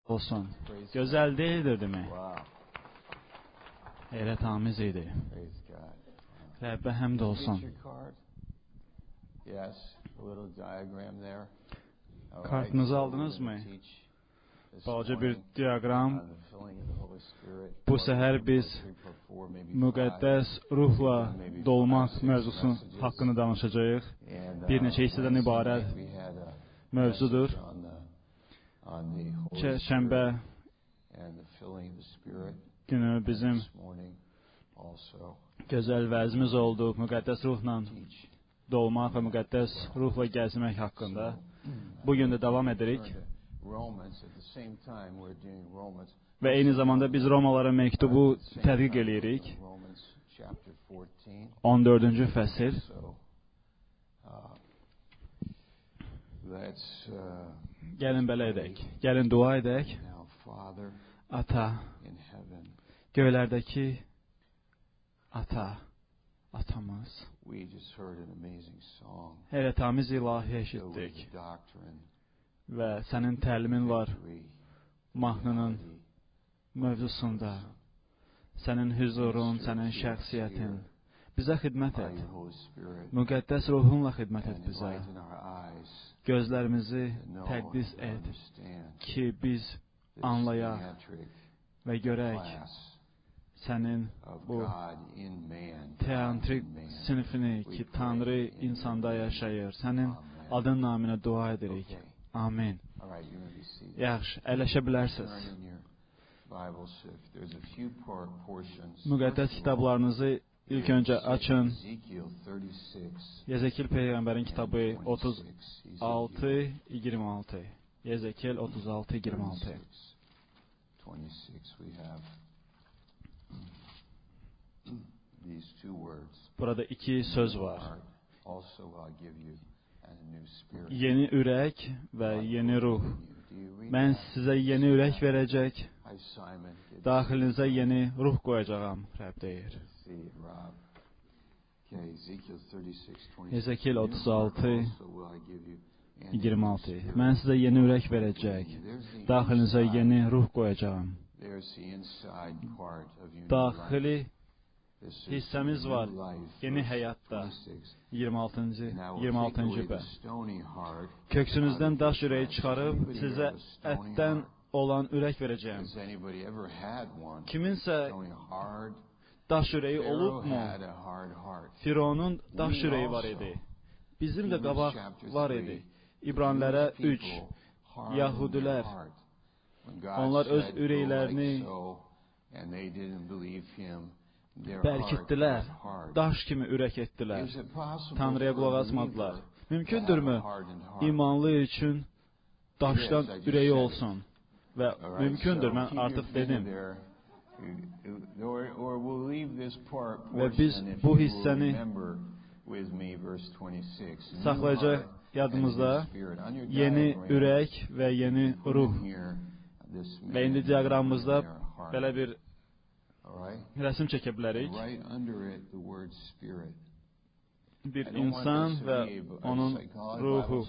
olsun. Gözəl değildir demək. Heyrətamiz idi. Rəbbə həmd olsun. Kartınızı aldınız mı? Balaca bir diagram. Bu səhər biz müqəddəs ruhla dolmaq mövzusu haqqında danışacağıq. Bir neçə hissədən ibarət mövzudur. Şənbə günü bizim gözəl vəzimiz oldu. Müqəddəs ruhla dolmaq və müqəddəs ruhla gəzmək haqqında. Bugün də davam edirik. Və eyni zamanda biz Romalara məktubu tədqiq edirik. 14-cü fəsil. Gəlin belə edək. Gəlin dua edək. Ata, göylərdəki Ata, atamız. Heyrətamiz ilahi eşitdik. Və sənin təlimin var mahnının mövzusunda. Sənin hüzurun, sənin şəxsiyyətin. Bizə xidmət et. Müqəddəs ruhunla xidmət et bizə. Gözlərimizi təqdis et ki, biz anlayaq və görək sənin bu teantrik sinifini ki, Tanrı insanda yaşayır. Sənin adın naminə dua edirik. Amin. Yaxşı, əyləşə bilərsiniz. Müqəddəs kitablarınızı ilk öncə açın. Yezekil Peyğəmbərin kitabı 36-26. Yezekil 36-26. Burada iki söz var. Yeni ürək və yeni ruh. Mən sizə yeni ürək verəcək, daxilinizə yeni ruh qoyacağam, Rəbb deyir. Yezekil 36-26. Mən sizə yeni ürək verəcək, daxilinizə yeni ruh qoyacağam. Daxili hissəmiz var, yeni həyatda. 26-cı bə. Köksünüzdən daş ürəyi çıxarıb, sizə ətdən olan ürək verəcəyim. Kiminsə daş ürəyi olubmu? Fironun daş ürəyi var idi. Bizim də qabaq var idi. İbranilərə 3. Yahudilər. Onlar öz ürəklərini bərkitdilər, daş kimi ürək etdilər. Tanrıya qulaq asmadılar. Mümkündürmü imanlı üçün daşdan ürəyi olsun? Və mümkündür, mən artıq dedim. Və biz bu hissəni saxlayacaq yadımızda yeni ürək və yeni ruh. Və indi diaqramımızda belə bir rəsm çəkə bilərik. Bir insan və onun ruhu.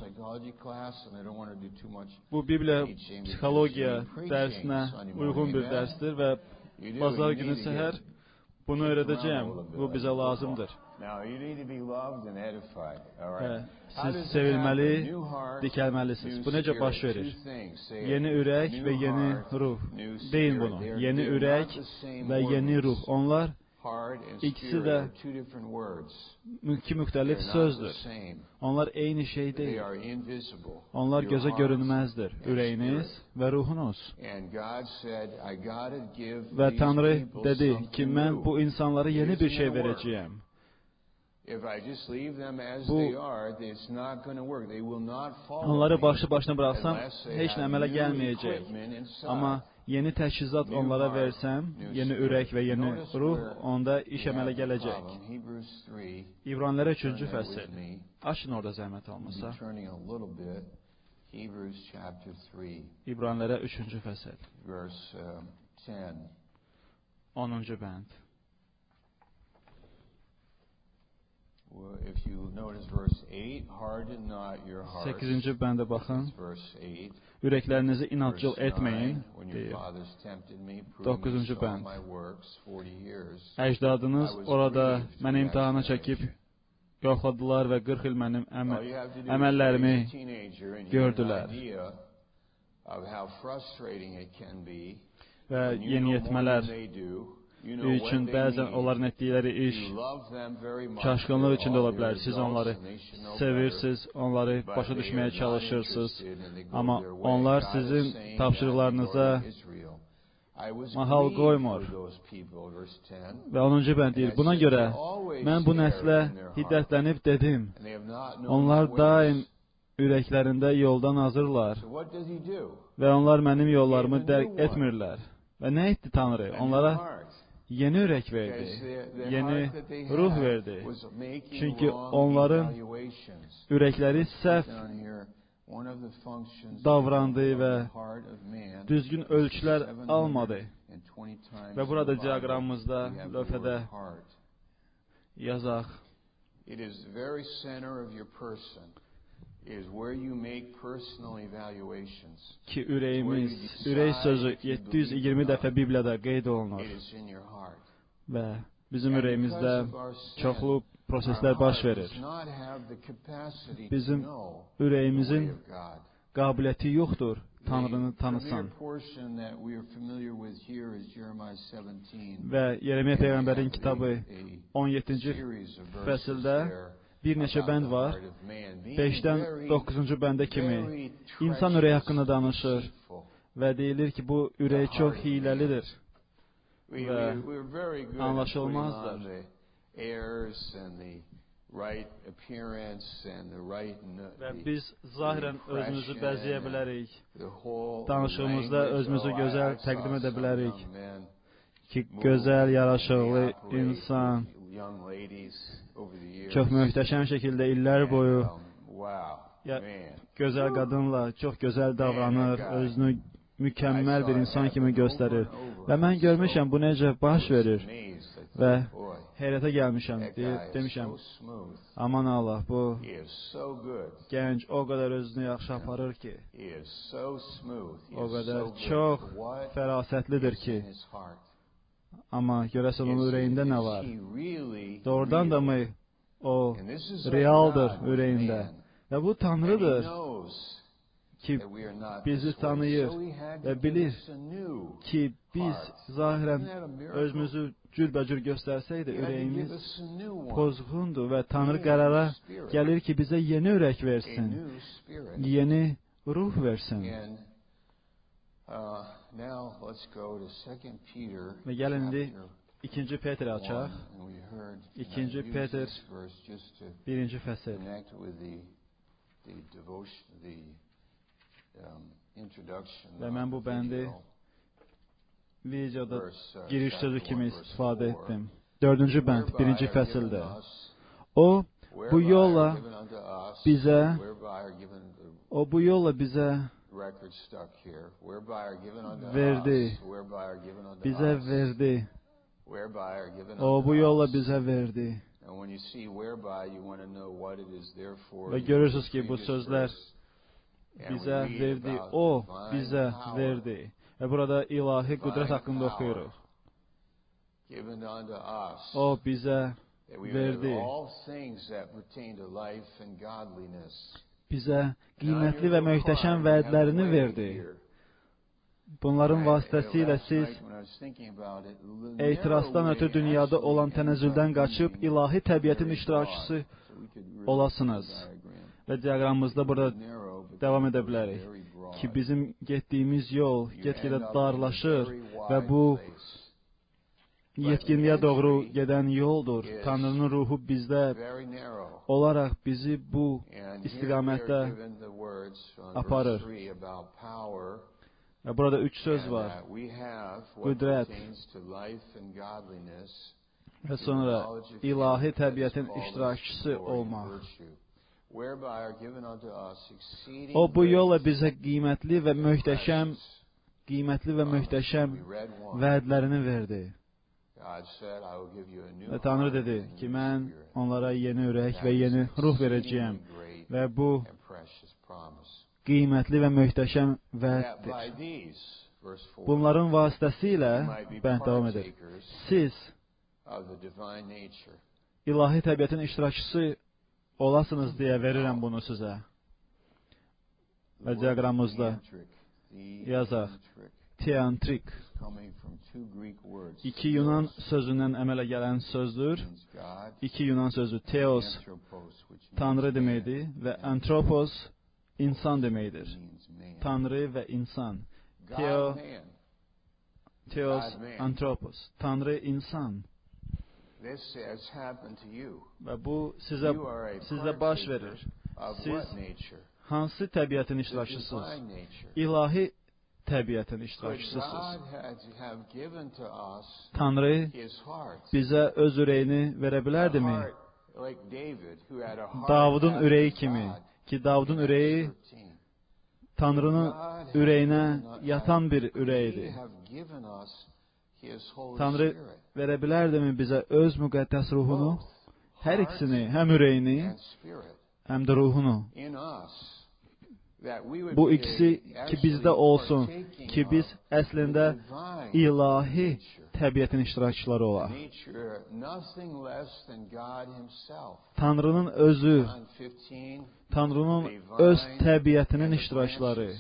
Bu Bibliya psixologiya dərsinə uyğun bir dərsdir və bazar günü səhər bunu öyrədəcəyəm. Bu bizə lazımdır. Siz sevilməli, dikəlməlisiniz. Bu necə baş verir? Yeni ürək və yeni ruh. Deyin bunu. Yeni ürək və yeni ruh. Onlar ikisi də iki müxtəlif sözdür. Onlar eyni şey deyil. Onlar gözə görünməzdir. Ürəyiniz və ruhunuz. Və Tanrı dedi ki, mən bu insanlara yeni bir şey verəcəyəm. Onları başlı-başına bıraksam heç nə əmələ gəlməyəcək. Amma yeni təchizat onlara versəm, yeni ürək və yeni ruh, onda iş əmələ gələcək. İbranilərə 3-cü fəsil. Açın orada zəhmət olmasa. İbranilərə 3-cü fəsil. 10-cu bənd. 8-ci bəndə baxın. Ürəklərinizi inadcıl etməyin, deyir. 9-cu bənd. Əcdadınız orada məni imtihana çəkib yoxladılar və 40 il mənim əməllərimi gördülər. Və yeniyetmələr üçün bəzən onların etdikləri iş çaşqınlıq içində ola bilər. Siz onları sevirsiniz, onları başa düşməyə çalışırsınız. Amma onlar sizin tapşırıqlarınıza mahal qoymur. Və 10-cu bənd deyir, buna görə mən bu nəslə hiddətlənib dedim, onlar daim ürəklərində yoldan azırlar və onlar mənim yollarımı dərk etmirlər. Və nə etdi Tanrı? Onlara yeni ürək verdi, yeni ruh verdi. Çünki onların ürəkləri səhv davrandı və düzgün ölçülər almadı. Və burada diaqramımızda, lövhədə yazaq. Ki ürəyimiz, ürək sözü 720 dəfə Bibliyada qeyd olunur. Və bizim ürəyimizdə çoxlu proseslər baş verir. Bizim ürəyimizin qabiliyyəti yoxdur Tanrını tanısan. Və Yeremiya Peyğəmbərin kitabı 17-ci fəsildə bir neçə bənd var. 5-dən 9-cu bəndə kimi insan ürəyi haqqında danışır və deyilir ki, bu ürək çox hiləlidir və anlaşılmazdır. Və biz zahirən özümüzü bəzəyə bilərik. Danışığımızda özümüzü gözəl təqdim edə bilərik ki, gözəl, yaraşıqlı insan çox möhtəşəm şəkildə illər boyu gözəl qadınla çox gözəl davranır, özünü mükəmməl bir insan kimi göstərir. Və mən görmüşəm bu necə baş verir və heyrətə gəlmişəm, demişəm, aman Allah, bu gənc o qədər özünü yaxşı aparır ki, o qədər çox fərasətlidir ki, amma görəsən onun ürəyində nə var? Doğrudan da mı o realdır ürəyində? Və bu Tanrıdır ki, bizi tanıyır və bilir ki, biz zahirən özümüzü cürbəcür göstərsəydi, ürəyimiz pozğundur və Tanrı qərara gəlir ki, bizə yeni ürək versin, yeni ruh versin. Və gəlin indi 2. Petrə açaq. 2. Petr 1-ci fəsil. Və mən bu bəndi videoda giriş sözü kimi istifadə etdim. 4-cü bənd, 1-ci fəsildə. O bu yolla bizə verdi. Bizə verdi. O bu yolla bizə verdi. Və görürsünüz ki, bu sözlər bizə verdi, o bizə verdi. Və burada ilahi qüdrət haqqında oxuyuruq. O bizə verdi. Bizə qiymətli və möhtəşəm vədlərini verdi. Bunların vasitəsilə siz etirazdan ötürü dünyada olan tənəzzüldən qaçıb ilahi təbiətin iştirakçısı olasınız. Və diaqramımızda burada davam edə bilərik ki, bizim getdiyimiz yol get-gedə darlaşır və bu yetkinliyə doğru gedən yoldur. Tanrının ruhu bizdə olaraq bizi bu istiqamətdə aparır. Və burada 3 söz var. Qüdrət və sonra ilahi təbiətin iştirakçısı olmaq. O bu yolla bizə qiymətli və möhtəşəm vədlərini verdi. Və Tanrı dedi ki, mən onlara yeni ürək və yeni ruh verəcəyəm. Və bu qiymətli və möhtəşəm vəddir. Bunların vasitəsilə, bənd davam edir, siz ilahi təbiətin iştirakçısı olasınız deyə verirəm bunu sizə. Və diaqramımızda yazaq. Teantrik. İki Yunan sözündən əmələ gələn sözdür. İki Yunan sözü Theos, Tanrı deməkdir və Anthropos, insan deməkdir. Tanrı və insan. Theos, Anthropos. Tanrı, insan. Və bu sizə baş verir. Siz hansı təbiətin iştirakçısınız? İlahi təbiətin iştirakçısınız. Tanrı bizə öz ürəyini verə bilərdimi? Davudun ürəyi kimi. Ki, Davudun ürəyi Tanrının ürəyinə yatan bir ürəkdir. Tanrı verə bilərdimi bizə öz müqəddəs ruhunu? Hər ikisini, həm ürəyini, həm də ruhunu. Bu ikisi ki bizdə olsun, ki biz əslində ilahi təbiətin iştirakçıları olaq. Tanrının özü, Tanrının öz təbiətinin iştirakçıları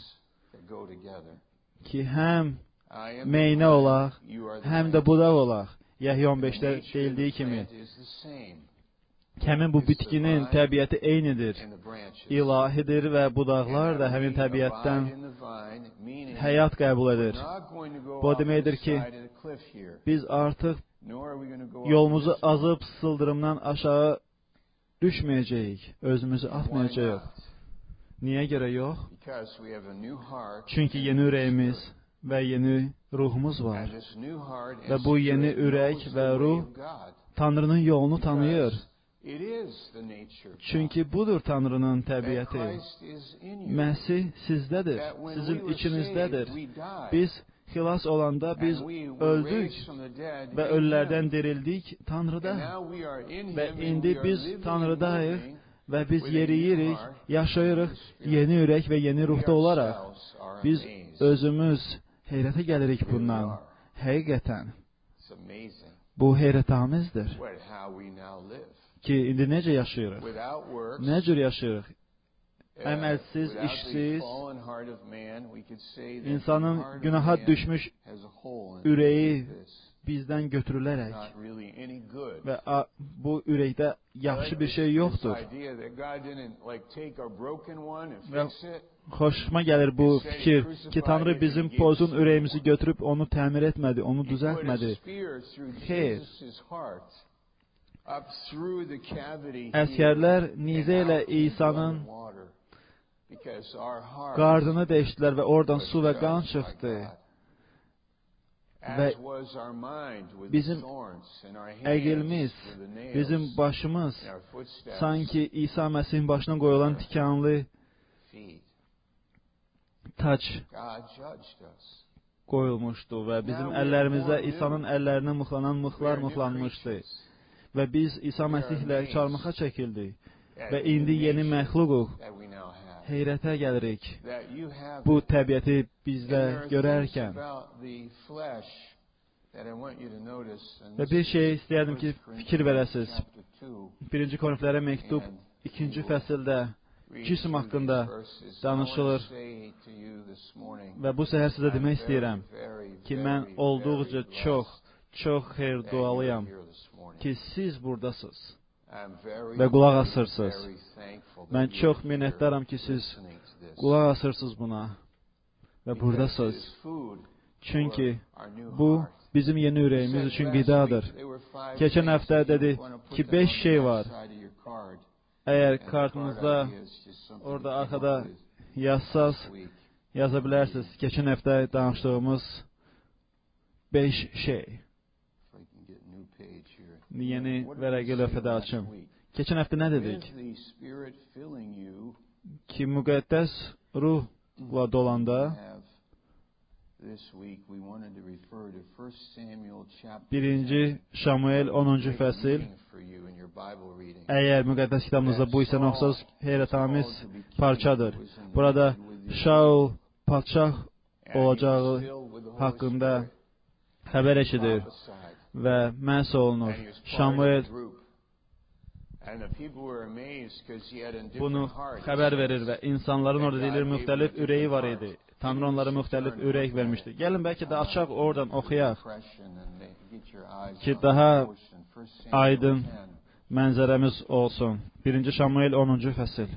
ki, həm meynə olaq, həm də budaq olaq. Yəhya 15-də deyildiyi kimi, həmin bu bitkinin təbiəti eynidir, ilahidir və budaqlar da həmin təbiətdən həyat qəbul edir. Bu deməkdir ki, biz artıq yolumuzu azıb sıldırımdan aşağı düşməyəcəyik, özümüzü atmayacağıq. Niyə görə yox? Çünki yeni ürəyimiz və yeni ruhumuz var. Və bu yeni ürək və ruh Tanrının yolunu tanıyır. Çünki budur Tanrının təbiəti. Məsih sizdədir, sizin içinizdədir. Biz xilas olanda biz öldük və ölülərdən dirildik Tanrıda. Və indi biz Tanrıdayıq və biz yeriyirik, yaşayırıq yeni ürək və yeni ruhda olaraq. Biz özümüz heyrətə gəlirik bundan. Həqiqətən. Bu heyrətamizdir. Ki, indi necə yaşayırıq? Nə cür yaşayırıq? Əməlsiz, işsiz, insanın günaha düşmüş ürəyi bizdən götürülərək və bu ürəkdə yaxşı bir şey yoxdur. Və xoşuma gəlir bu fikir ki, Tanrı bizim pozun ürəyimizi götürüb onu təmir etmədi, onu düzəltmədi. Xeyr. Əskərlər nizə ilə İsa'nın qarnını deşdilər və oradan su və qan çıxdı. Və bizim əqilimiz, bizim başımız sanki İsa Məsihin başına qoyulan tikanlı tac qoyulmuşdu və bizim əllərimizə İsa'nın əllərinə mıxlanan mıxlar mıxlanmışdı. Və biz İsa Məsihlə çarmıxa çəkildik və indi yeni məxluquq. Heyrətə gəlirik bu təbiəti bizdə görərkən. Və bir şey istəyərdim ki, fikir verəsiniz. 1. Korinflərə məktub 2-ci fəsildə cism haqqında danışılır. Və bu səhər sizə demək istəyirəm ki, mən olduqca çox xeyir dualıyam ki, siz buradasınız və qulaq asırsınız. Mən çox minnətdaram ki, siz qulaq asırsınız buna və buradasınız. Çünki bu bizim yeni ürəyimiz üçün qidadır. Keçən həftə dedi ki, 5 şey var. Əgər kartınızda orada arxada yazsaz, yaza bilərsiniz. Keçən həftə danışdığımız 5 şey. Yeni vərəqə lövhədə açım. Keçən həftə nə dedik? Ki, müqəddəs ruhla dolanda 1 Şamuel 10-cu fəsil. Əgər müqəddəs kitabınızda bu hissəni oxusanız, heyrətamiz parçadır. Burada Şaul padşah olacağı haqqında xəbər eşidir və məhz olunur. Şamuel bunu xəbər verir və insanların orada deyilir müxtəlif ürəyi var idi. Tanrı onlara müxtəlif ürək vermişdi. Gəlin bəlkə də açaq oradan oxuyaq ki, daha aydın mənzərəmiz olsun. 1 Şamuel 10-cu fəsil.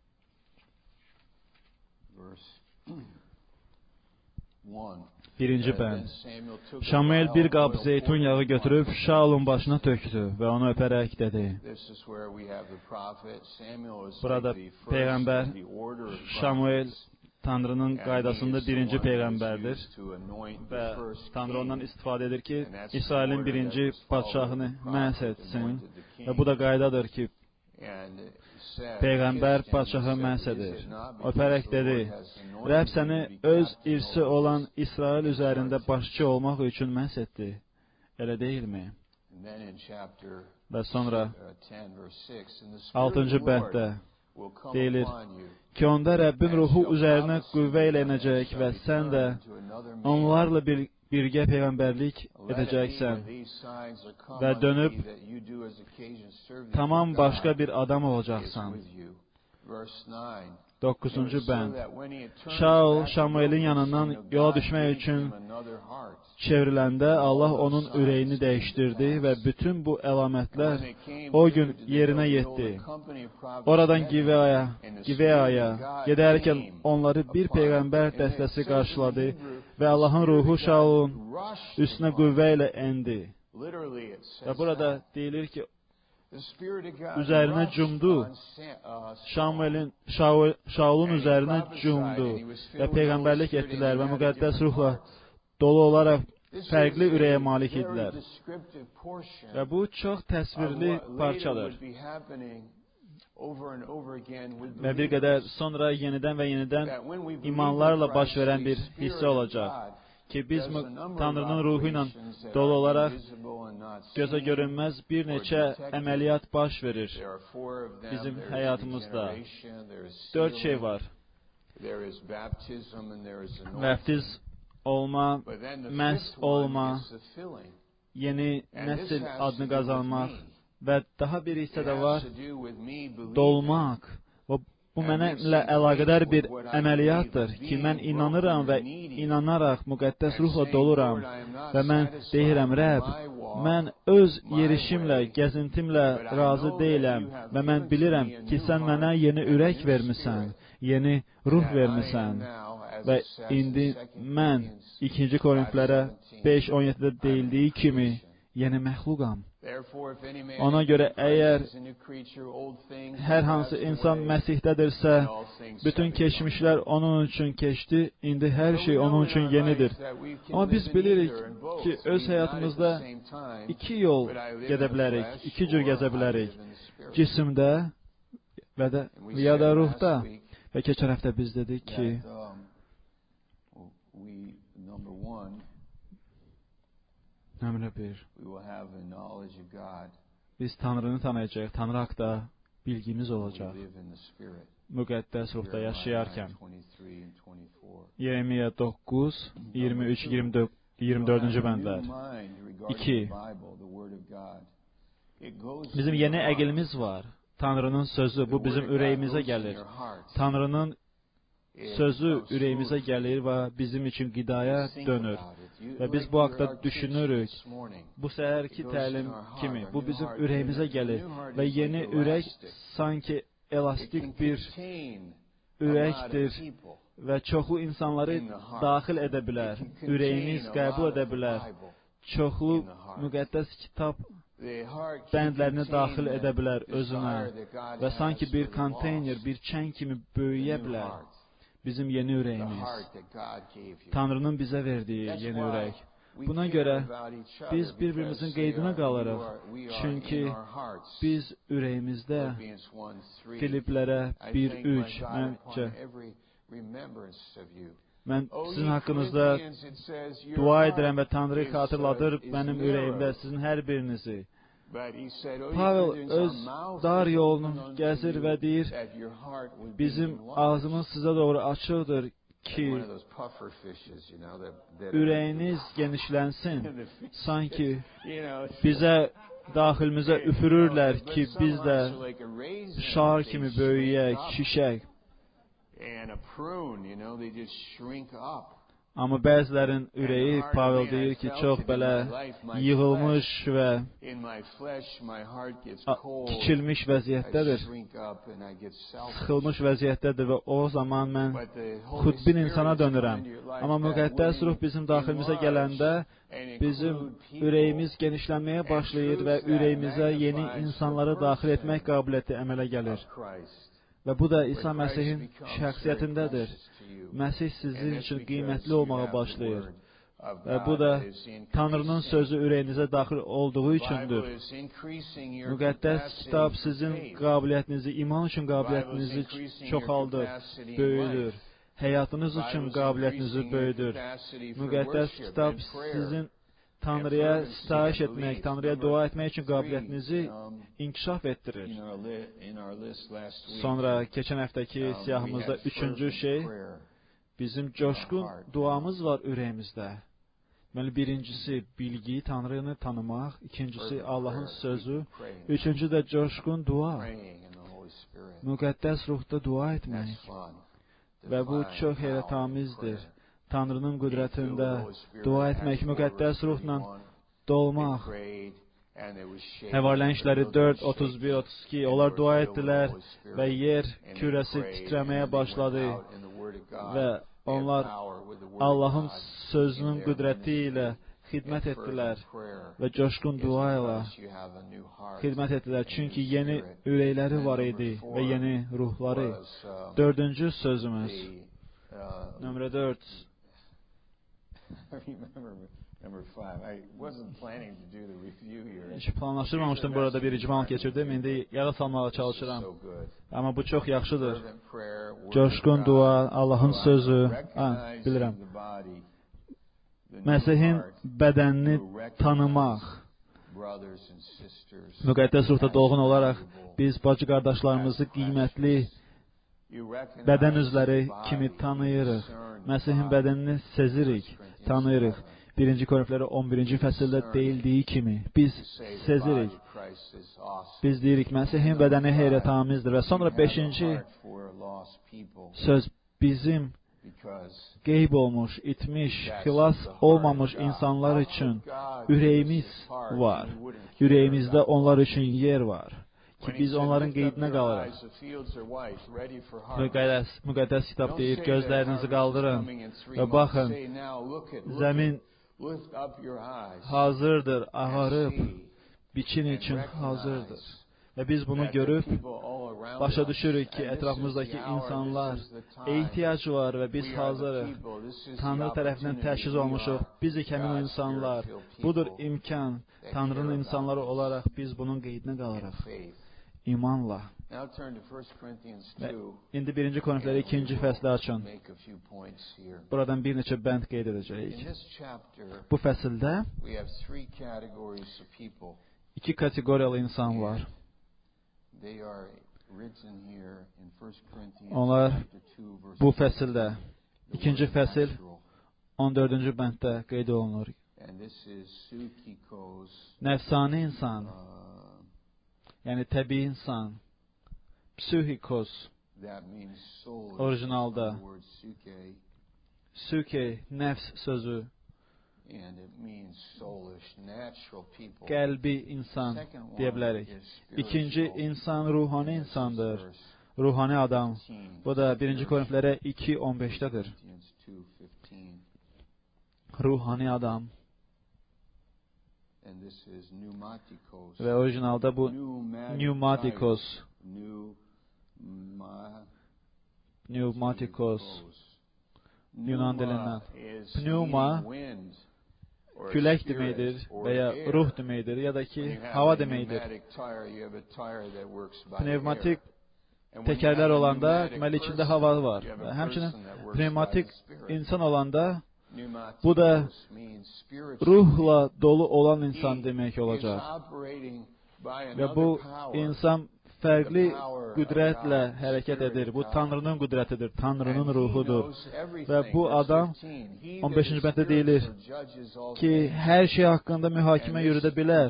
Birinci bənd. Şamuel bir qab zeytun yağı götürüb Şaulun başına tökdü və onu öpərək dedi. Burada Peyğəmbər Şamuel Tanrının qaydasında birinci Peyğəmbərdir və Tanrı ondan istifadə edir ki, İsrailin birinci padşahını məhz etsin və bu da qaydadır ki, Peyğəmbər padşahı məhz edir. Öpərək dedi, Rəbb səni öz irsi olan İsrail üzərində başçı olmaq üçün məhz etdi. Elə deyilmi? Və sonra 6-cı bənddə deyilir ki, onda Rəbbin ruhu üzərinə qüvvə ilə inəcək və sən də onlarla birgə peyğəmbərlik edəcəksən və dönüb tamam başqa bir adam olacaqsan. 9-cu bənd. Şaul Şamuelin yanından yola düşmək üçün çevriləndə Allah onun ürəyini dəyişdirdi və bütün bu əlamətlər o gün yerinə yetdi. Oradan Gibeaya gedərkən onları bir peyğəmbər dəstəsi qarşıladı və Allahın ruhu Şaulun üstünə qüvvə ilə endi. Və burada deyilir ki, üzərinə cumdu. Şaulun üzərinə cumdu və peyğəmbərlik etdilər və müqəddəs ruhla dolu olaraq fərqli ürəyə malik idilər. Və bu çox təsvirli parçadır. Və bir qədər sonra yenidən və yenidən imanlarla baş verən bir hissə olacaq ki, biz Tanrının ruhu ilə dolu olaraq gözə görünməz bir neçə əməliyyat baş verir bizim həyatımızda. 4 şey var. Vəftiz olma, məhz olma, yeni nəsil adını qazanmaq və daha bir hissə də var, dolmaq. Bu mənimlə əlaqədar bir əməliyyatdır ki, mən inanıram və inanaraq müqəddəs ruhla doluram və mən deyirəm, Rəbb, mən öz yerişimlə, gəzintimlə razı deyiləm və mən bilirəm ki, sən mənə yeni ürək vermisən, yeni ruh vermisən və indi mən 2 Korinflərə 5:17-də deyildiyi kimi yeni məxluqam. Ona görə əgər hər hansı insan Məsihdədirsə, bütün keçmişlər onun üçün keçdi, indi hər şey onun üçün yenidir. Amma biz bilirik ki, öz həyatımızda 2 yol gedə bilərik, 2 cür gəzə bilərik. Cisimdə və ya da ruhda. Və keçən həftə biz dedik ki, nömrə 1. Biz Tanrını tanıyacaq, Tanrı haqqda bilgimiz olacaq. Müqəddəs ruhda yaşayarkən. Yeremiya 9, 23, 24-cü bəndlər. 2. Bizim yeni əqilimiz var. Tanrının sözü, bu bizim ürəyimizə gəlir. Tanrının sözü ürəyimizə gəlir və bizim üçün qidaya dönür. Və biz bu haqda düşünürük. Bu səhərki təlim kimi, bu bizim ürəyimizə gəlir. Və yeni ürək sanki elastik bir ürəkdir və çoxlu insanları daxil edə bilər. Ürəyiniz qəbul edə bilər. Çoxlu müqəddəs kitab bəndlərini daxil edə bilər özünə və sanki bir konteyner, bir çən kimi böyüyə bilər. Bizim yeni ürəyimiz, Tanrının bizə verdiyi yeni ürək. Buna görə biz bir-birimizin qeydinə qalırıq. Çünki biz ürəyimizdə Filiplərə 1:3 məncə Mən sizin haqqınızda dua edirəm və Tanrı xatırladır mənim ürəyimdə sizin hər birinizi. Pavel öz dar yolunu gəzir və deyir, bizim ağzımız sizə doğru açıqdır ki, ürəyiniz genişlənsin. Sanki bizə daxilimizə üfürürlər ki, biz də şar kimi böyüyək, şişək. Amma bəzilərin ürəyi, Pavel deyir ki, çox belə yığılmış və kiçilmiş vəziyyətdədir, sıxılmış vəziyyətdədir və o zaman mən xudbin insana dönürəm. Amma müqəddəs ruh bizim daxilimizə gələndə bizim ürəyimiz genişlənməyə başlayır və ürəyimizə yeni insanları daxil etmək qabiliyyəti əmələ gəlir. Və bu da İsa Məsihin şəxsiyyətindədir. Məsih sizin üçün qiymətli olmağa başlayır. Və bu da Tanrının sözü ürəyinizə daxil olduğu üçündür. Müqəddəs kitab sizin qabiliyyətinizi, iman üçün qabiliyyətinizi çoxaldır, böyüdür. Həyatınız üçün qabiliyyətinizi böyüdür. Müqəddəs kitab sizin Tanrıya sitayiş etmək, Tanrıya dua etmək üçün qabiliyyətinizi inkişaf etdirir. Sonra keçən həftəki siyahımızda üçüncü şey, bizim coşqun duamız var ürəyimizdə. Deməli, birincisi bilgi, Tanrını tanımaq, ikincisi Allahın sözü, üçüncü də coşqun dua. Müqəddəs ruhda dua etmək. Və bu çox heyrətamizdir. Tanrının qüdrətində dua etmək, müqəddəs ruhla dolmaq. Həvarlərin İşləri 4:31-32, onlar dua etdilər və yer kürəsi titrəməyə başladı və onlar Allahın sözünün qüdrəti ilə xidmət etdilər və coşqun dua ilə xidmət etdilər. Çünki yeni ürəkləri var idi və yeni ruhları. Dördüncü sözümüz, nömrə 4. Heç planlaşdırmamışdım burada bir icmal keçirdim. İndi yada salmağa çalışıram. Amma bu çox yaxşıdır. Coşqun dua, Allahın sözü. Bilirəm. Məsihin bədənini tanımaq. Müqəddəs ruhda dolğun olaraq biz bacı qardaşlarımızı qiymətli bədən üzvləri kimi tanıyırıq. Məsihin bədənini sezirik, tanıyırıq. 1. Korinfləri 11-ci fəsildə deyildiyi kimi biz sezirik. Biz deyirik, Məsihin bədəni heyrətamizdir. Və sonra 5-ci söz bizim qeyb olmuş, itmiş, xilas olmamış insanlar üçün ürəyimiz var. Ürəyimizdə onlar üçün yer var. Ki biz onların qeydinə qalırıq. Müqəddəs kitab deyir, gözlərinizi qaldırın və baxın, zəmin hazırdır, ağarıb, biçin üçün hazırdır. Və biz bunu görüb, başa düşürük ki, ətrafımızdakı insanlar ehtiyac var və biz hazırıq. Tanrı tərəfindən təşkil olmuşuq. Biz həmin insanlar. Budur imkan. Tanrının insanları olaraq biz bunun qeydinə qalırıq. İmanla. Və indi 1. Korinfləri 2-ci fəsli açın. Buradan bir neçə bənd qeyd edəcəyik. Bu fəsildə iki kateqoriyalı insan var. Onlar bu fəsildə, 2-ci fəsil 14-cü bənddə qeyd olunur. Nəfsani insan, yəni təbii insan, psixikos, orijinalda, suke, nəfs sözü, qəlbi insan deyə bilərik. İkinci insan ruhani insandır, ruhani adam. Bu da 1. Korinflərə 2:15-dədir. Ruhani adam. Və orijinalda bu pneumatikos, Yunan dilindən. Pneuma külək deməkdir və ya ruh deməkdir, ya da ki, hava deməkdir. Pnevmatik təkərlər olanda, deməli içində hava var. Və həmçinin pneumatik insan olanda, bu da ruhla dolu olan insan demək olacaq. Və bu insan fərqli qüdrətlə hərəkət edir. Bu Tanrının qüdrətidir, Tanrının ruhudur. Və bu adam 15-ci bətdə deyilir ki, hər şey haqqında mühakimə yürüdə bilər.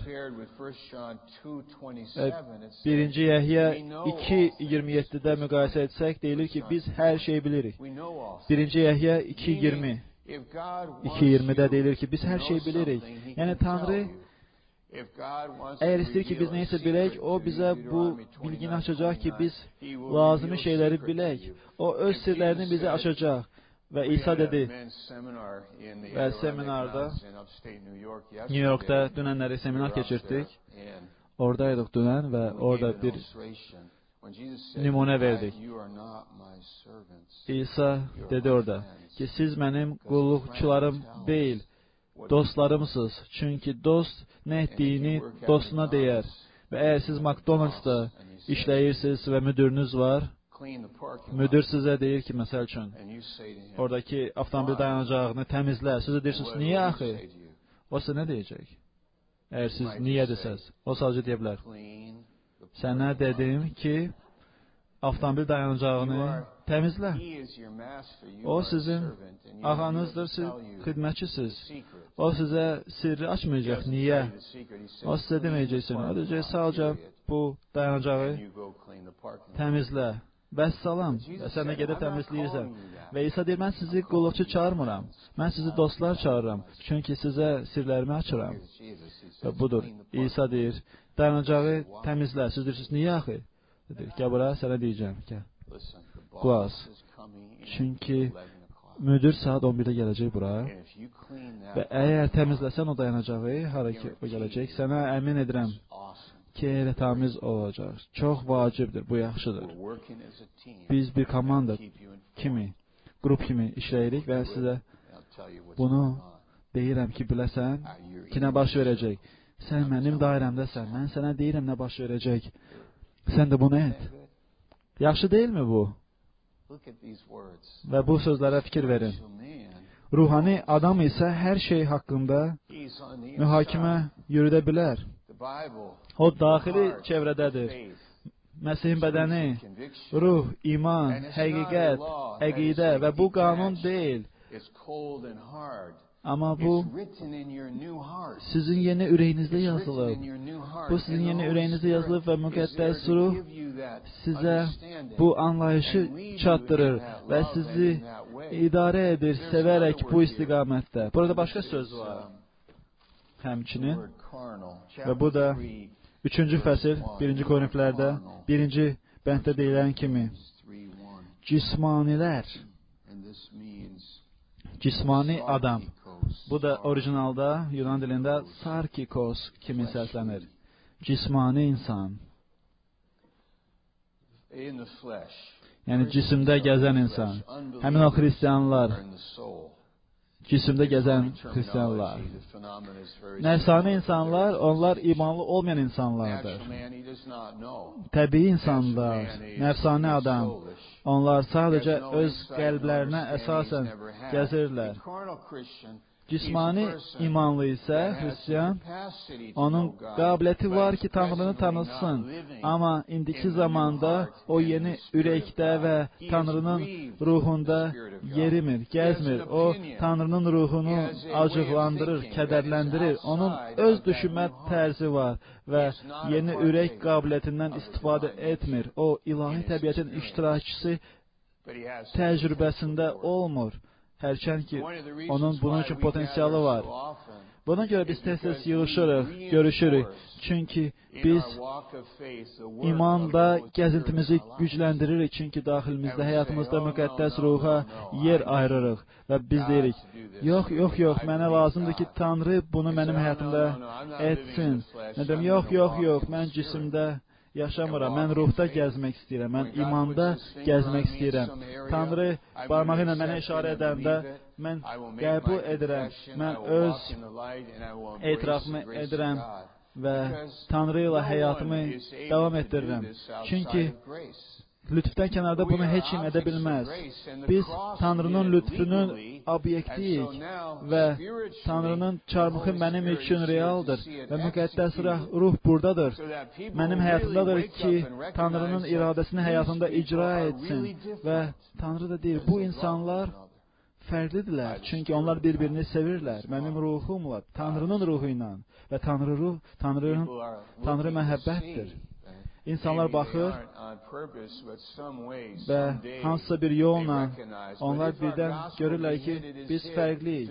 1. Yəhya 2:27-də müqayisə etsək, deyilir ki, biz hər şeyi bilirik. 1. Yəhya 2:20. 2:20-də deyilir ki, biz hər şeyi bilirik. Yəni, Tanrı əgər istəyir ki, biz neysə bilək, o bizə bu bilgini açacaq ki, biz lazımi şeyləri bilək. O öz sirlərini bizə açacaq. Və İsa dedi, və seminarda, New Yorkda dünənləri seminar keçirdik. Oradaydıq dünən və orada bir nümunə verdik. İsa dedi orada ki, siz mənim qulluqçularım deyil, dostlarımsınız. Çünki dost nə etdiyini dostuna deyər. Və əgər siz McDonald's-da işləyirsiniz və müdürünüz var, müdür sizə deyir ki, məsəl üçün, oradakı avtomobil dayanacağını təmizlə. Siz deyirsiniz, niyə axı? O sizə nə deyəcək? Əgər siz niyə desəz, o sadəcə deyə bilər. Sənə dedim ki, avtomobil dayanacağını təmizlə. O sizin ağanızdır, siz xidmətçisiniz. O sizə sirri açmayacaq. Niyə? O sizə deməyəcəksin. O deyəcək, sadəcə bu dayanacağı təmizlə. Vəssalam. Və sən də gedib təmizləyirsən. Və İsa deyir, mən sizi qulluqçu çağırmıram. Mən sizi dostlar çağırıram. Çünki sizə sirlərimi açıram. Və budur. İsa deyir, dayanacağı təmizlə. Siz deyirsiniz, niyə axı? Deyir, gəl bura, sənə deyəcəm. Gəl. Qulaq. Çünki müdür saat 11-də gələcək bura. Və əgər təmizləsən o dayanacağı, hara ki o gələcək, sənə əmin edirəm ki, elə təmiz olacaq. Çox vacibdir, bu yaxşıdır. Biz bir komanda kimi, qrup kimi işləyirik və sizə bunu deyirəm ki, biləsən ki, nə baş verəcək. Sən mənim dairəmdəsən, mən sənə deyirəm nə baş verəcək. Sən də bunu et. Yaxşı deyilmi bu? Və bu sözlərə fikir verin. Ruhani adam isə hər şey haqqında mühakimə yürüdə bilər. O daxili çevrədədir. Məsihin bədəni, ruh, iman, həqiqət, əqidə və bu qanun deyil. Amma bu sizin yeni ürəyinizdə yazılıb. Bu sizin yeni ürəyinizdə yazılıb və müqəddəs ruh sizə bu anlayışı çatdırır və sizi idarə edir, sevərək bu istiqamətdə. Burada başqa söz var. Həmçinin və bu da 3-cü fəsil 1-ci Korinflərdə 1-ci bənddə deyilən kimi cismanilər, cismani adam. Bu da orijinalda, Yunan dilində sarkikos kimi səslənir. Cismani insan. Yəni cisimdə gəzən insan. Həmin o xristianlar, cisimdə gəzən xristianlar. Nəfsani insanlar, onlar imanlı olmayan insanlardır. Təbii insanlar, nəfsani adam, onlar sadəcə öz qəlblərinə əsasən gəzirlər. Cismani imanlı isə xristian, onun qabiliyyəti var ki, Tanrını tanısın. Amma indiki zamanda o yeni ürəkdə və Tanrının ruhunda yerimir, gəzmir. O, Tanrının ruhunu acıqlandırır, kədərləndirir. Onun öz düşünmə tərzi var və yeni ürək qabiliyyətindən istifadə etmir. O, ilahi təbiətin iştirakçısı təcrübəsində olmur. Hərçənd ki, onun bunun üçün potensialı var. Buna görə biz tez-tez yığışırıq, görüşürük. Çünki biz imanda gəzintimizi gücləndiririk. Çünki daxilimizdə, həyatımızda müqəddəs ruha yer ayırırıq. Və biz deyirik, yox, mənə lazımdır ki, Tanrı bunu mənim həyatımda etsin. Nə deyim, yox, mən cisimdə yaşamıram, mən ruhda gəzmək istəyirəm, mən imanda gəzmək istəyirəm. Tanrı barmağı ilə mənə işarə edəndə mən qəbul edirəm, mən öz etirafımı edirəm və Tanrı ilə həyatımı davam etdirirəm. Çünki Lütfdən kənarda bunu heç kim edə bilməz. Biz Tanrının lütfünün obyektiyik və Tanrının çarmıxı mənim üçün realdır və müqəddəs ruh buradadır. Mənim həyatımdadır ki, Tanrının iradəsini həyatımda icra etsin və Tanrı da deyir, bu insanlar fərqlidirlər, çünki onlar bir-birini sevirlər. Mənim ruhumla, Tanrının ruhu ilə və Tanrı məhəbbətdir. İnsanlar baxır və hansısa bir yolla onlar birdən görürlər ki, biz fərqliyik.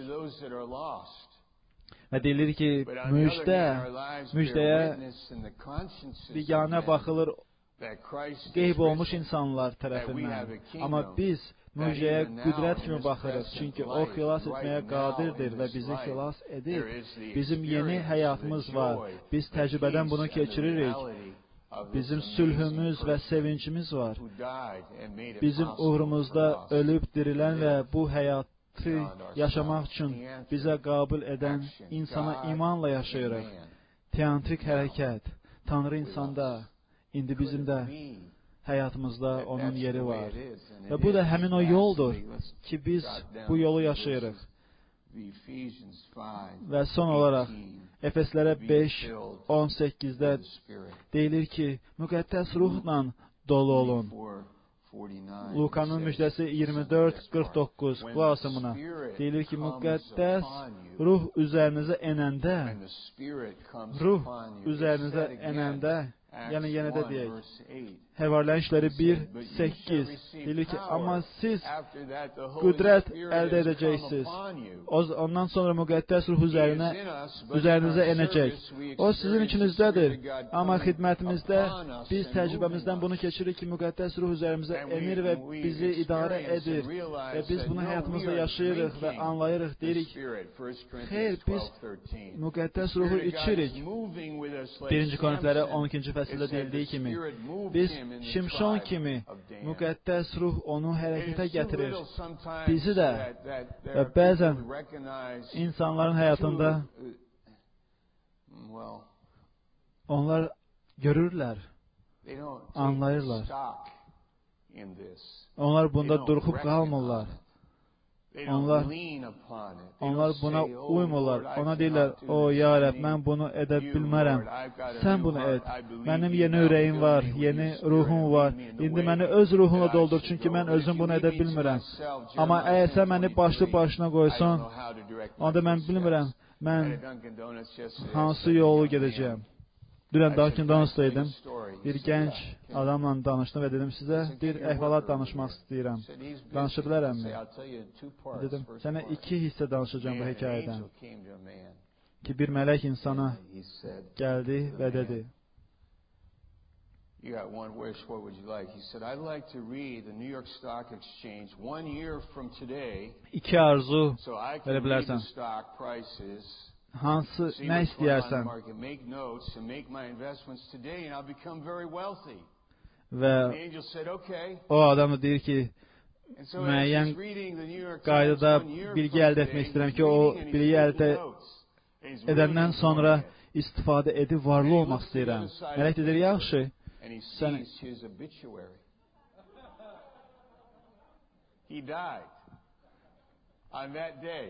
Və deyilir ki, müjdəyə biganə baxılır qeyb olmuş insanlar tərəfindən. Amma biz müjdəyə qüdrət kimi baxırıq, çünki o xilas etməyə qadirdir və bizi xilas edir. Bizim yeni həyatımız var, biz təcrübədən bunu keçiririk. Bizim sülhümüz və sevincimiz var. Bizim uğrumuzda ölüb dirilən və bu həyatı yaşamaq üçün bizə qəbul edən insana imanla yaşayırıq. Teantrik hərəkət, Tanrı insanda, indi bizim də həyatımızda onun yeri var. Və bu da həmin o yoldur ki, biz bu yolu yaşayırıq. Və son olaraq, Efeslərə 5:18-də deyilir ki, müqəddəs ruhla dolu olun. Lukanın müjdəsi 24:49 qulağısımına deyilir ki, müqəddəs ruh üzərinizə enəndə, yəni yenə də deyək, Həvarlərin İşləri 1:8 deyilir ki, amma siz qüdrət əldə edəcəksiniz. Ondan sonra müqəddəs ruh üzərinizə enəcək. O sizin içinizdədir. Amma xidmətimizdə biz təcrübəmizdən bunu keçiririk ki, müqəddəs ruh üzərimizə enir və bizi idarə edir. Və biz bunu həyatımızda yaşayırıq və anlayırıq. Deyirik, xeyr, biz müqəddəs ruhu içirik. 1. Korintilərə 12-ci fəsildə deyildiyi kimi, biz Şimşon kimi müqəddəs ruh onu hərəkətə gətirir. Bizi də və bəzən insanların həyatında onlar görürlər, anlayırlar. Onlar bunda duruxub qalmırlar. Onlar buna uymurlar. Ona deyirlər, o, ya Rəbb, mən bunu edə bilmərəm. Sən bunu et. Mənim yeni ürəyim var, yeni ruhum var. İndi məni öz ruhunla doldur, çünki mən özüm bunu edə bilmirəm. Amma əgər sən məni başlı başına qoysan, onda mən bilmirəm, mən hansı yolu gedəcəyəm. Dünən Dunkin Donuts'da idim. Bir gənc adamla danışdım və dedim, sizə bir əhvalat danışmaq istəyirəm. Danışa bilərəmmi? Dedim, sənə 2 hissə danışacağım bu hekayədən. Ki, bir mələk insana gəldi və dedi, You got one wish, what would you like? He said, I'd like to read the New York Stock Exchange 1 year from today. 2 arzu verə bilərsən. Hansı, nə istəyərsən? Və o adam da deyir ki, müəyyən qaydada bilgi əldə etmək istəyirəm ki, o bilgi əldə edəndən sonra istifadə edib varlı olmaq istəyirəm. Mələk deyir, yaxşı, sən... He died on that day.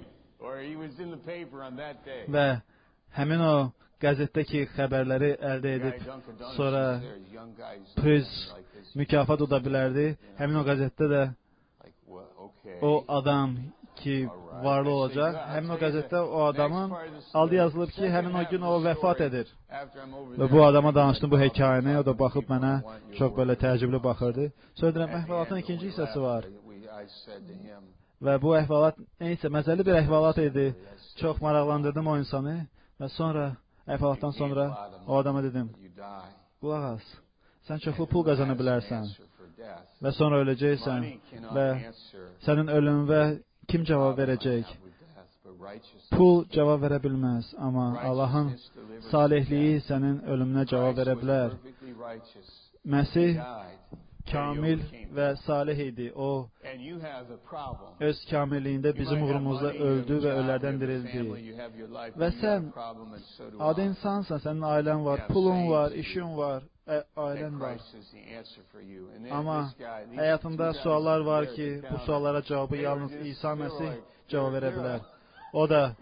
Və həmin o qəzetdəki xəbərləri əldə edib, sonra priz, mükafat uda bilərdi. Həmin o qəzetdə də o adam ki, varlı olacaq, həmin o qəzetdə o adamın adı yazılıb ki, həmin o gün o vəfat edir. Və bu adama danışdım bu hekayəni, o da baxıb mənə çox belə təəccüblü baxırdı. Sonra deyirəm, əhvalatın 2-ci hissəsi var. Və bu əhvalat, neysə, məzəli bir əhvalat idi. Çox maraqlandırdım o insanı. Və sonra, əhvalatdan sonra o adama dedim, qulaq as, sən çoxlu pul qazana bilərsən və sonra öləcəksən və sənin ölümünə kim cavab verəcək? Pul cavab verə bilməz, amma Allahın salihliyi sənin ölümünə cavab verə bilər. Məsih kamil və salih idi. O, öz kamilliyində bizim uğrumuzda öldü və ölülərdən dirildi. Və sən adi insansan, sənin ailən var, pulun var, işin var, ailən var. Amma həyatında suallar var ki, bu suallara cavabı yalnız İsa Məsih cavab verə bilər. O da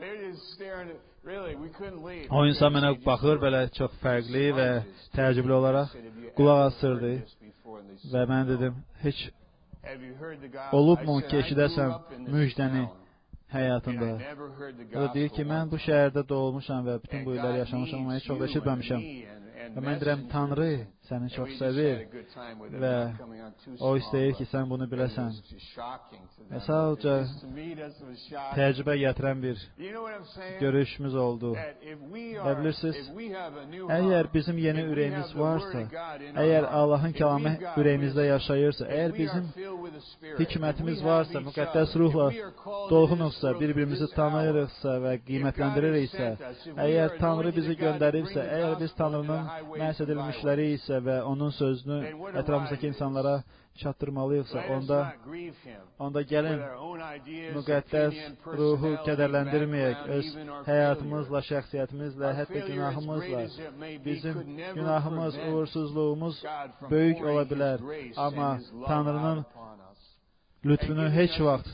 o insan mənə baxır belə çox fərqli və təəccüblü olaraq qulaq asırdı və mən dedim, heç olubmu ki, eşidəsən müjdəni həyatında? O da deyir ki, mən bu şəhərdə doğulmuşam və bütün bu illəri yaşamışam, amma heç çox da eşitməmişəm. Və mən deyirəm, Tanrı səni çox sevir və o istəyir ki, sən bunu biləsən. Və sadəcə təcrübə gətirən bir görüşümüz oldu. Və bilirsiniz, əgər bizim yeni ürəyimiz varsa, əgər Allahın kəlamı ürəyimizdə yaşayırsa, əgər bizim hikmətimiz varsa, müqəddəs ruhla dolğunuqsa, bir-birimizi tanıyırıqsa və qiymətləndiririksə, əgər Tanrı bizi göndəribsə, əgər biz Tanrının məhz edilmişləri isə və onun sözünü ətrafımızdakı insanlara çatdırmalıyıqsa, onda gəlin müqəddəs ruhu kədərləndirməyək, öz həyatımızla, şəxsiyyətimizlə, hətta günahımızla. Bizim günahımız, uğursuzluğumuz böyük ola bilər, amma Tanrının lütfünü heç vaxt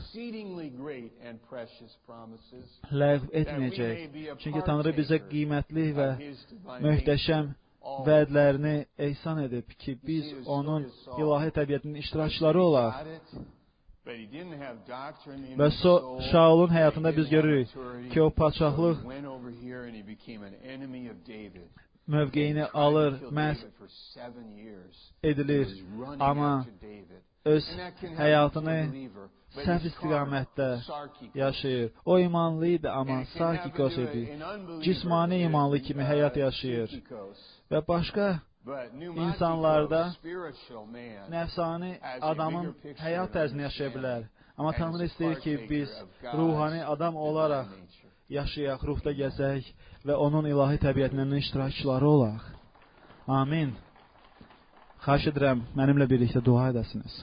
ləğv etməyəcək. Çünki Tanrı bizə qiymətli və möhtəşəm vədlərini ehsan edib ki, biz onun ilahi təbiətinin iştirakçıları olaq. Və Şaulun həyatında biz görürük ki, o padşahlıq mövqeyini alır, məhz edilir, amma öz həyatını səhv istiqamətdə yaşayır. O imanlı idi, amma Sarkikos idi. Cismani imanlı kimi həyat yaşayır. Və başqa insanlarda nəfsani adamın həyat tərzini yaşaya bilər. Amma Tanrı istəyir ki, biz ruhani adam olaraq yaşayaq, ruhda gəzək və onun ilahi təbiətinin iştirakçıları olaq. Amin. Xahiş edirəm, mənimlə birlikdə dua edəsiniz.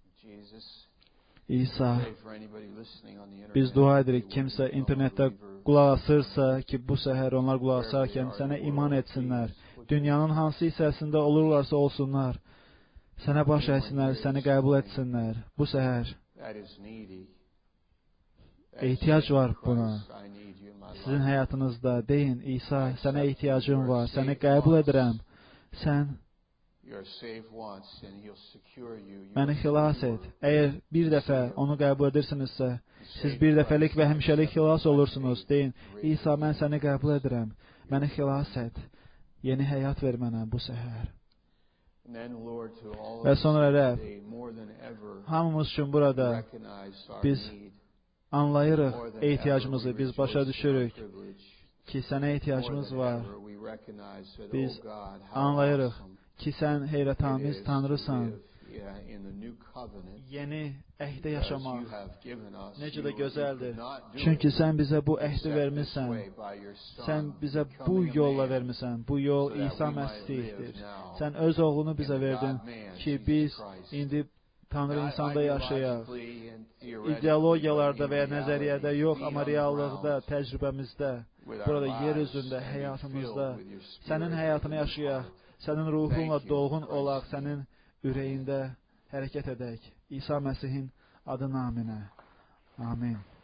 İsa, biz dua edirik, kimsə internetdə qulaq asırsa ki, bu səhər onlar qulaq asarkən sənə iman etsinlər. Dünyanın hansı hissəsində olurlarsa olsunlar, sənə baş əysinlər, səni qəbul etsinlər. Bu səhər ehtiyac var buna. Sizin həyatınızda deyin, İsa, sənə ehtiyacım var, səni qəbul edirəm. Sən məni xilas et. Əgər bir dəfə onu qəbul edirsinizsə, siz bir dəfəlik və həmişəlik xilas olursunuz. Deyin, İsa, mən səni qəbul edirəm. Məni xilas et. Yeni həyat ver mənə bu səhər. Və sonra Rəbb, hamımız üçün burada biz anlayırıq ehtiyacımızı, biz başa düşürük ki, sənə ehtiyacımız var. Biz anlayırıq ki, sən heyrətamiz Tanrısan. Yeni əhdə yaşamaq necə də gözəldir. Çünki sən bizə bu əhdi vermirsən. Sən bizə bu yolla vermirsən. Bu yol İsa Məsihdir. Sən öz oğlunu bizə verdin ki, biz indi Tanrı insanda yaşayaq. İdeologiyalarda və ya nəzəriyyədə yox, amma reallıqda, təcrübəmizdə, burada yer üzündə, həyatımızda sənin həyatını yaşayaq. Sənin ruhunla dolğun olaq, sənin ürəyində hərəkət edək. İsa Məsihin adı naminə. Amin.